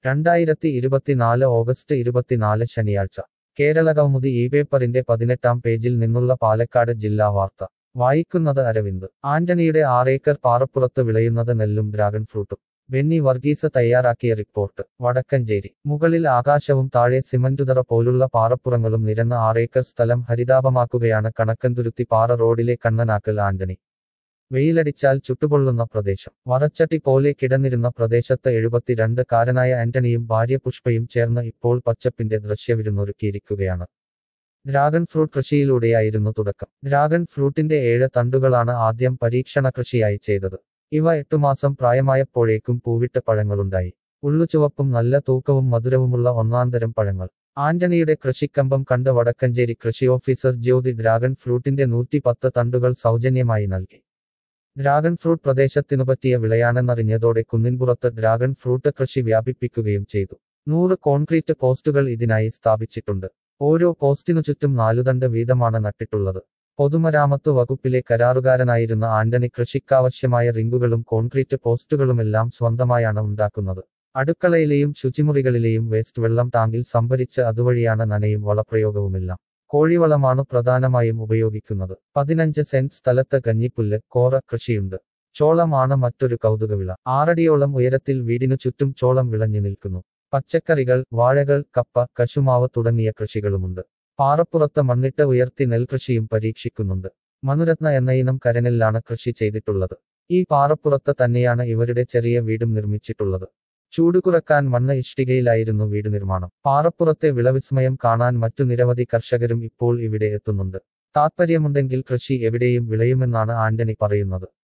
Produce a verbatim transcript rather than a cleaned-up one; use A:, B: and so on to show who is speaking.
A: രണ്ടായിരത്തി ഇരുപത്തിനാല് ഓഗസ്റ്റ് ഇരുപത്തിനാല് ശനിയാഴ്ച കേരളകൗമുദി ഈ പേപ്പറിന്റെ പതിനെട്ടാം പേജിൽ നിന്നുള്ള പാലക്കാട് ജില്ലാ വാർത്ത വായിക്കുന്നത് അരവിന്ദ്. ആന്റണിയുടെ ആറേക്കർ പാറപ്പുറത്ത് വിളയുന്നത് നെല്ലും ഡ്രാഗൺ ഫ്രൂട്ടും. ബെന്നി വർഗീസ് തയ്യാറാക്കിയ റിപ്പോർട്ട്. വടക്കഞ്ചേരി. മുകളിൽ ആകാശവും താഴെ സിമന്റുതറ പോലുള്ള പാറപ്പുറങ്ങളും നിരന്ന ആറേക്കർ സ്ഥലം ഹരിതാപമാക്കുകയാണ് കണക്കന്തുരുത്തി പാറ റോഡിലെ കണ്ണനാക്കൽ ആന്റണി. വെയിലടിച്ചാൽ ചുട്ടുപൊള്ളുന്ന പ്രദേശം. വറച്ചട്ടി പോലെ കിടന്നിരുന്ന പ്രദേശത്ത് എഴുപത്തിരണ്ട് കാരനായ ആന്റണിയും ഭാര്യ പുഷ്പയും ചേർന്ന് ഇപ്പോൾ പച്ചപ്പിന്റെ ദൃശ്യവിരുന്നൊരുക്കിയിരിക്കുകയാണ്. ഡ്രാഗൺ ഫ്രൂട്ട് കൃഷിയിലൂടെയായിരുന്നു തുടക്കം. ഡ്രാഗൺ ഫ്രൂട്ടിന്റെ ഏഴ് തണ്ടുകളാണ് ആദ്യം പരീക്ഷണ കൃഷിയായി ചെയ്തത്. ഇവ എട്ടുമാസം പ്രായമായപ്പോഴേക്കും പൂവിട്ട് പഴങ്ങളുണ്ടായി. ഉള്ളുചുവപ്പും നല്ല തൂക്കവും മധുരവുമുള്ള ഒന്നാന്തരം പഴങ്ങൾ. ആന്റണിയുടെ കൃഷിക്കമ്പം കണ്ട് വടക്കഞ്ചേരി കൃഷി ഓഫീസർ ജ്യോതി ഡ്രാഗൺ ഫ്രൂട്ടിന്റെ നൂറ്റി പത്ത് തണ്ടുകൾ സൗജന്യമായി നൽകി. ഡ്രാഗൺ ഫ്രൂട്ട് പ്രദേശത്തിനുപറ്റിയ വിളയാണെന്നറിഞ്ഞതോടെ കുന്നിൻപുറത്ത് ഡ്രാഗൺ ഫ്രൂട്ട് കൃഷി വ്യാപിപ്പിക്കുകയും ചെയ്തു. നൂറ് കോൺക്രീറ്റ് പോസ്റ്റുകൾ ഇതിനായി സ്ഥാപിച്ചിട്ടുണ്ട്. ഓരോ പോസ്റ്റിനു ചുറ്റും നാലുതണ്ട് വീതമാണ് നട്ടിട്ടുള്ളത്. പൊതുമരാമത്ത് വകുപ്പിലെ കരാറുകാരനായിരുന്ന ആന്റണി കൃഷിക്കാവശ്യമായ റിങ്ങുകളും കോൺക്രീറ്റ് പോസ്റ്റുകളുമെല്ലാം സ്വന്തമായാണ് ഉണ്ടാക്കുന്നത്. അടുക്കളയിലെയും ശുചിമുറികളിലെയും വേസ്റ്റ് വെള്ളം ടാങ്കിൽ സംഭരിച്ച് അതുവഴിയാണ് നനയും വളപ്രയോഗവുമെല്ലാം. കോഴിവളമാണ് പ്രധാനമായും ഉപയോഗിക്കുന്നത്. പതിനഞ്ച് സെന്റ് സ്ഥലത്ത് കഞ്ഞിപ്പുല്ല്, കോറ കൃഷിയുണ്ട്. ചോളം ആണ് മറ്റൊരു കൗതുകവിള. ആറടിയോളം ഉയരത്തിൽ വീടിനു ചുറ്റും ചോളം വിളഞ്ഞു നിൽക്കുന്നു. പച്ചക്കറികൾ, വാഴകൾ, കപ്പ, കശുമാവ് തുടങ്ങിയ കൃഷികളുമുണ്ട്. പാറപ്പുറത്ത് മണ്ണിട്ട് ഉയർത്തി നെൽകൃഷിയും പരീക്ഷിക്കുന്നുണ്ട്. മനുരത്ന എന്ന ഇനം കരനെല്ലാണ് കൃഷി ചെയ്തിട്ടുള്ളത്. ഈ പാറപ്പുറത്ത് തന്നെയാണ് ഇവരുടെ ചെറിയ വീടും നിർമ്മിച്ചിട്ടുള്ളത്. ചൂട് കുറക്കാൻ മണ്ണ് ഇഷ്ടികയിലായിരുന്നു വീട് നിർമ്മാണം. പാറപ്പുറത്തെ വിളവിസ്മയം കാണാൻ മറ്റു നിരവധി കർഷകരും ഇപ്പോൾ ഇവിടെ എത്തുന്നുണ്ട്. താത്പര്യമുണ്ടെങ്കിൽ കൃഷി എവിടെയും വിളയുമെന്നാണ് ആന്റണി പറയുന്നത്.